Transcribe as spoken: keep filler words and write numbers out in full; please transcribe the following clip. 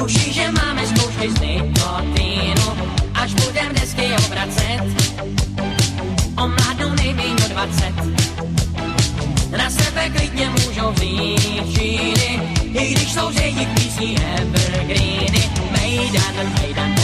Tuší, že máme zkoušky z nikotínu, až budem desky obracet. Omládnou nejméně o dvacet. Na sebe klidně můžou vzít džíny, i když jsou z jejich písní evergreeny. Mejdan, mejdan,